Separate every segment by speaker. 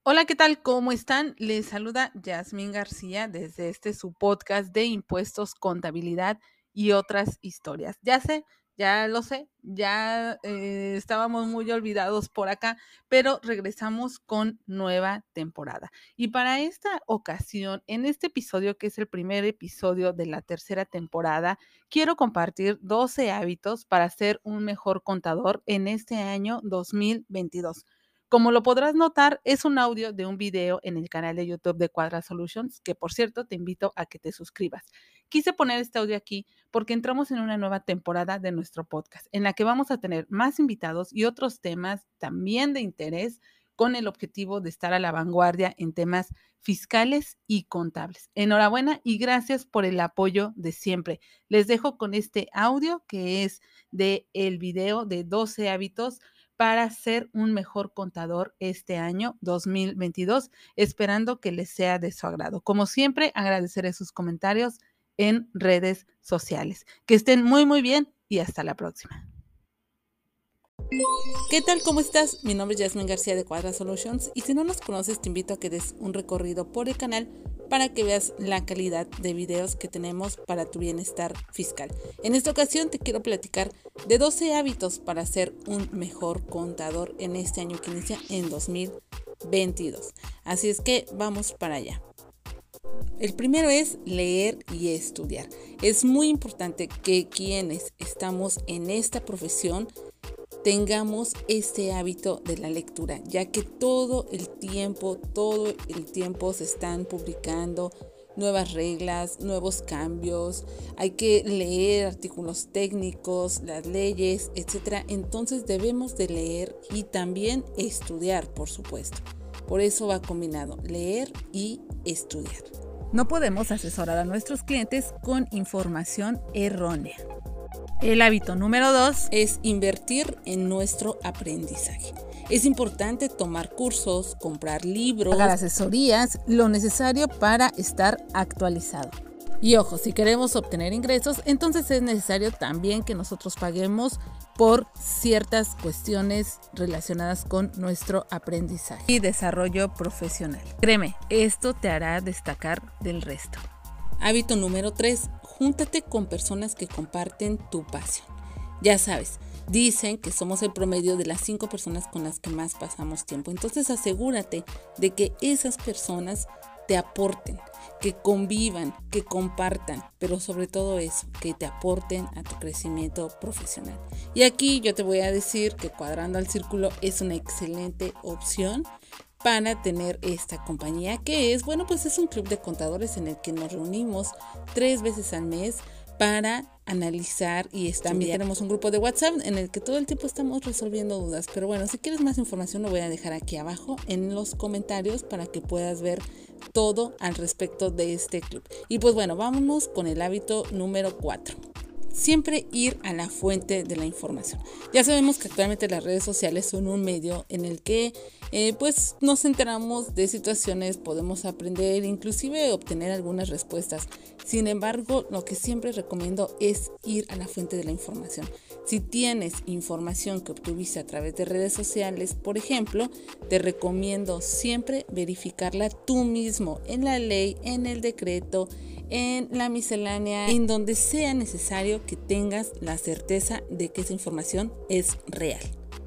Speaker 1: Hola, ¿qué tal? ¿Cómo están? Les saluda Yasmín García desde su podcast de impuestos, contabilidad y otras historias. Ya sé, ya lo sé, ya estábamos muy olvidados por acá, pero regresamos con nueva temporada. Y para esta ocasión, en este episodio, que es el primer episodio de la tercera temporada, quiero compartir 12 hábitos para ser un mejor contador en este año 2022. Como lo podrás notar, es un audio de un video en el canal de YouTube de Quadra Solutions, que por cierto te invito a que te suscribas. Quise poner este audio aquí porque entramos en una nueva temporada de nuestro podcast, en la que vamos a tener más invitados y otros temas también de interés con el objetivo de estar a la vanguardia en temas fiscales y contables. Enhorabuena y gracias por el apoyo de siempre. Les dejo con este audio que es de el video de 12 hábitos para ser un mejor contador este año 2022, esperando que les sea de su agrado. Como siempre, agradeceré sus comentarios en redes sociales. Que estén muy, muy bien y hasta la próxima. ¿Qué tal? ¿Cómo estás? Mi nombre es Yasmín García de Quadra Solutions y si no nos conoces te invito a que des un recorrido por el canal para que veas la calidad de videos que tenemos para tu bienestar fiscal. En esta ocasión te quiero platicar de 12 hábitos para ser un mejor contador en este año que inicia en 2022. Así es que vamos para allá. El primero es leer y estudiar. Es muy importante que quienes estamos en esta profesión tengamos este hábito de la lectura, ya que todo el tiempo se están publicando nuevas reglas, nuevos cambios, hay que leer artículos técnicos, las leyes, etcétera. Entonces debemos de leer y también estudiar, por supuesto. Por eso va combinado, leer y estudiar. No podemos asesorar a nuestros clientes con información errónea. El hábito número 2 es invertir en nuestro aprendizaje. Es importante tomar cursos, comprar libros, pagar asesorías, lo necesario para estar actualizado. Y ojo, si queremos obtener ingresos, entonces es necesario también que nosotros paguemos por ciertas cuestiones relacionadas con nuestro aprendizaje y desarrollo profesional. Créeme, esto te hará destacar del resto. Hábito número 3. Júntate con personas que comparten tu pasión. Ya sabes, dicen que somos el promedio de las 5 personas con las que más pasamos tiempo. Entonces asegúrate de que esas personas te aporten, que convivan, que compartan, pero sobre todo eso, que te aporten a tu crecimiento profesional. Y aquí yo te voy a decir que Cuadrando al Círculo es una excelente opción para tener esta compañía que es, pues es un club de contadores en el que nos reunimos 3 veces al mes para analizar y estudiar. También tenemos un grupo de WhatsApp en el que todo el tiempo estamos resolviendo dudas, pero bueno, si quieres más información lo voy a dejar aquí abajo en los comentarios para que puedas ver todo al respecto de este club. Y pues bueno, vámonos con el hábito número 4. Siempre ir a la fuente de la información. Ya sabemos que actualmente las redes sociales son un medio en el que pues nos enteramos de situaciones, podemos aprender, inclusive obtener algunas respuestas. Sin embargo, lo que siempre recomiendo es ir a la fuente de la información. Si tienes información que obtuviste a través de redes sociales, por ejemplo, te recomiendo siempre verificarla tú mismo en la ley, en el decreto, en la miscelánea, en donde sea necesario que tengas la certeza de que esa información es real.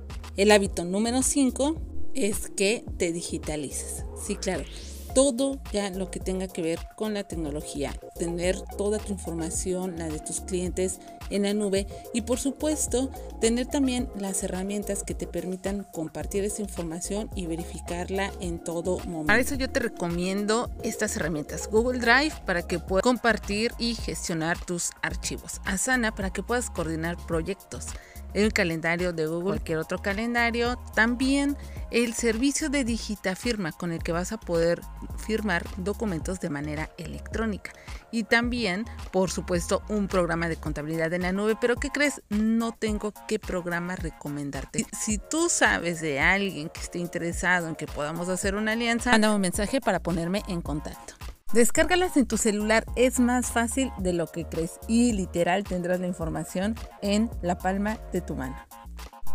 Speaker 1: El hábito número 5 es que te digitalices. Sí, claro, todo ya lo que tenga que ver con la tecnología, tener toda tu información, la de tus clientes en la nube y por supuesto tener también las herramientas que te permitan compartir esa información y verificarla en todo momento. Para eso yo te recomiendo estas herramientas: Google Drive para que puedas compartir y gestionar tus archivos, Asana para que puedas coordinar proyectos, el calendario de Google, cualquier otro calendario, también el servicio de Digitafirma con el que vas a poder firmar documentos de manera electrónica y también, por supuesto, un programa de contabilidad en la nube. Pero ¿qué crees? No tengo qué programa recomendarte. Si tú sabes de alguien que esté interesado en que podamos hacer una alianza, mándame un mensaje para ponerme en contacto. Descárgalas en tu celular, es más fácil de lo que crees y literal tendrás la información en la palma de tu mano.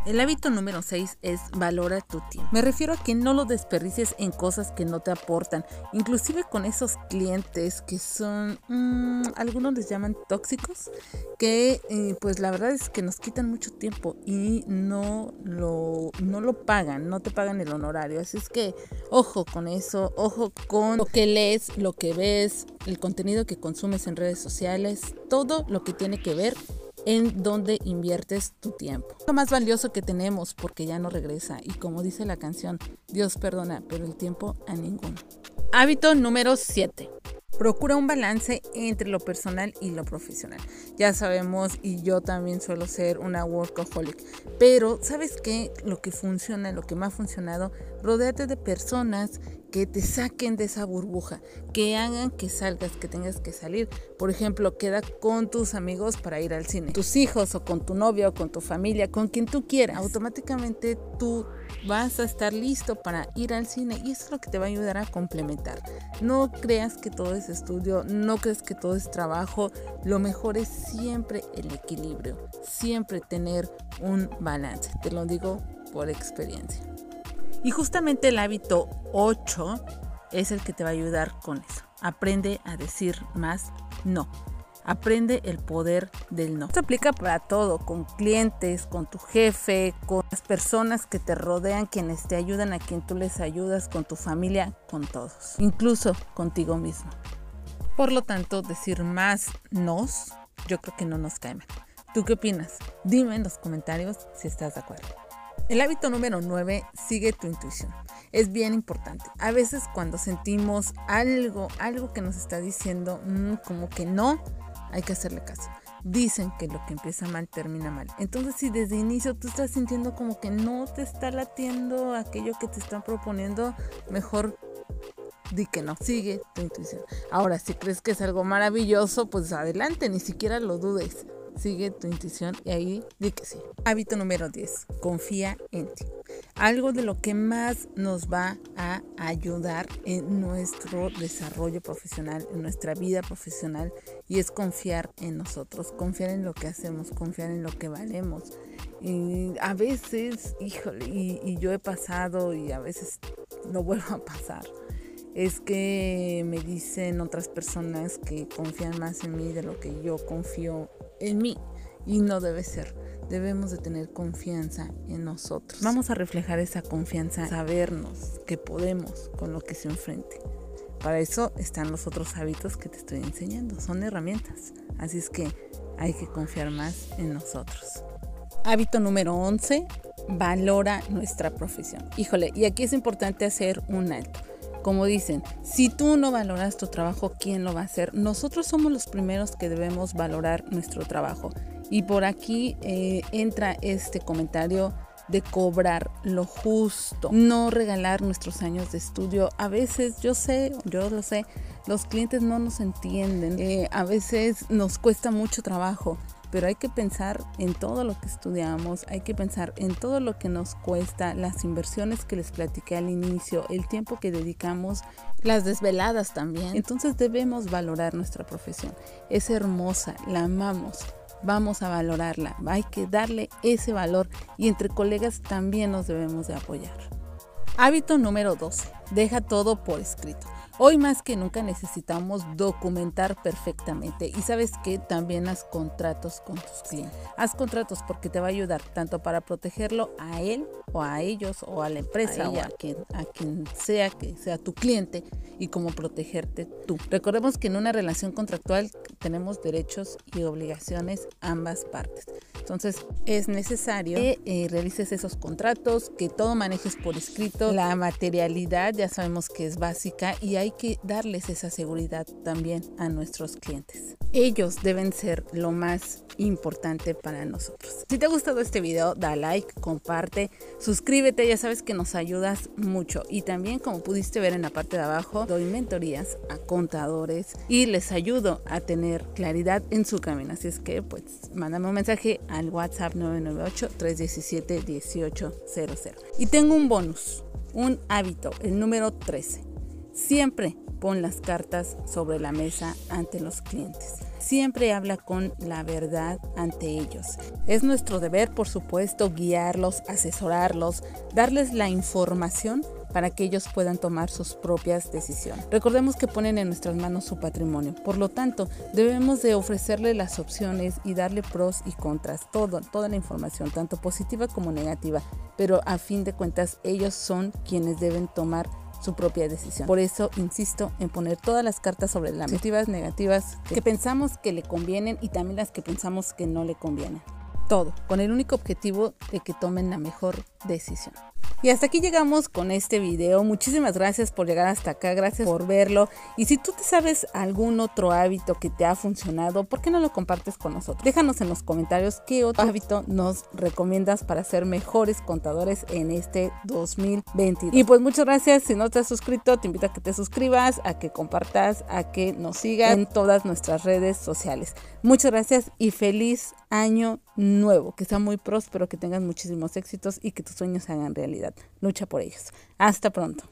Speaker 1: El hábito número 6 es valora tu tiempo. Me refiero a que no lo desperdicies en cosas que no te aportan, inclusive con esos clientes que son, algunos les llaman tóxicos, que pues la verdad es que nos quitan mucho tiempo y no lo pagan, no te pagan el honorario. Así es que ojo con eso, ojo con lo que lees, lo que ves, el contenido que consumes en redes sociales, todo lo que tiene que ver en donde inviertes tu tiempo. Lo más valioso que tenemos, porque ya no regresa, y como dice la canción, Dios perdona, pero el tiempo a ninguno. Hábito número 7. Procura un balance entre lo personal y lo profesional. Ya sabemos, y yo también suelo ser una workaholic, pero ¿sabes qué? Lo que funciona, lo que me ha funcionado, rodéate de personas que te saquen de esa burbuja, que hagan que salgas, que tengas que salir. Por ejemplo, queda con tus amigos para ir al cine, tus hijos o con tu novio o con tu familia, con quien tú quieras. Automáticamente tú vas a estar listo para ir al cine y eso es lo que te va a ayudar a complementar. No creas que todo es estudio, no creas que todo es trabajo. Lo mejor es siempre el equilibrio, siempre tener un balance. Te lo digo por experiencia. Y justamente el hábito 8 es el que te va a ayudar con eso. Aprende a decir más no. Aprende el poder del no. Esto aplica para todo, con clientes, con tu jefe, con las personas que te rodean, quienes te ayudan, a quien tú les ayudas, con tu familia, con todos, incluso contigo mismo. Por lo tanto, decir más nos, yo creo que no nos cae mal. ¿Tú qué opinas? Dime en los comentarios si estás de acuerdo. El hábito número 9, sigue tu intuición. Es bien importante. A veces cuando sentimos algo que nos está diciendo como que no, hay que hacerle caso. Dicen que lo que empieza mal termina mal. Entonces, si desde inicio tú estás sintiendo como que no te está latiendo aquello que te están proponiendo, mejor di que no. Sigue tu intuición. Ahora, si crees que es algo maravilloso, pues adelante, ni siquiera lo dudes. Sigue tu intuición y ahí di que sí. Hábito número 10. Confía en ti. Algo de lo que más nos va a ayudar en nuestro desarrollo profesional, en nuestra vida profesional, y es confiar en nosotros, confiar en lo que hacemos, confiar en lo que valemos. Y a veces, híjole, y yo he pasado y a veces lo vuelvo a pasar. Es que me dicen otras personas que confían más en mí de lo que yo confío en mí, y no debe ser. Debemos de tener confianza en nosotros. Vamos a reflejar esa confianza, sabernos que podemos con lo que se enfrente. Para eso están los otros hábitos que te estoy enseñando, son herramientas. Así es que hay que confiar más en nosotros. Hábito número 11, valora nuestra profesión. Híjole, y aquí es importante hacer un alto. Como dicen, si tú no valoras tu trabajo, ¿quién lo va a hacer? Nosotros somos los primeros que debemos valorar nuestro trabajo. Y por aquí entra este comentario de cobrar lo justo, no regalar nuestros años de estudio. A veces, yo lo sé, los clientes no nos entienden. A veces nos cuesta mucho trabajo. Pero hay que pensar en todo lo que estudiamos, hay que pensar en todo lo que nos cuesta, las inversiones que les platiqué al inicio, el tiempo que dedicamos, las desveladas también. Entonces debemos valorar nuestra profesión. Es hermosa, la amamos, vamos a valorarla, hay que darle ese valor y entre colegas también nos debemos de apoyar. Hábito número 12, deja todo por escrito. Hoy más que nunca necesitamos documentar perfectamente y sabes que también haz contratos con tus clientes. Haz contratos porque te va a ayudar tanto para protegerlo a él o a ellos o a la empresa o a quien sea que sea tu cliente y como protegerte tú. Recordemos que en una relación contractual tenemos derechos y obligaciones ambas partes. Entonces es necesario que realices esos contratos, que todo manejes por escrito. La materialidad ya sabemos que es básica y hay que darles esa seguridad también a nuestros clientes. Ellos deben ser lo más importante para nosotros. Si te ha gustado este video, da like, comparte, suscríbete, ya sabes que nos ayudas mucho. Y también, como pudiste ver en la parte de abajo, doy mentorías a contadores y les ayudo a tener claridad en su camino. Así es que pues mándame un mensaje al WhatsApp 998-317-1800. Y tengo un bonus, un hábito, el número 13. Siempre pon las cartas sobre la mesa ante los clientes. Siempre habla con la verdad ante ellos. Es nuestro deber, por supuesto, guiarlos, asesorarlos, darles la información para que ellos puedan tomar sus propias decisiones. Recordemos que ponen en nuestras manos su patrimonio, por lo tanto debemos de ofrecerle las opciones y darle pros y contras, toda la información, tanto positiva como negativa, pero a fin de cuentas ellos son quienes deben tomar su propia decisión. Por eso insisto en poner todas las cartas sobre la mesa, positivas, negativas, que pensamos que le convienen y también las que pensamos que no le convienen. Todo, con el único objetivo de que tomen la mejor decisión. Y hasta aquí llegamos con este video. Muchísimas gracias por llegar hasta acá, gracias por verlo. Y si tú te sabes algún otro hábito que te ha funcionado, ¿por qué no lo compartes con nosotros? Déjanos en los comentarios qué otro hábito nos recomiendas para ser mejores contadores en este 2022. Y pues muchas gracias. Si no te has suscrito, te invito a que te suscribas, a que compartas, a que nos sigas en todas nuestras redes sociales. Muchas gracias y feliz año nuevo, que sea muy próspero, que tengas muchísimos éxitos y que tus sueños se hagan realidad. Lucha por ellos. Hasta pronto.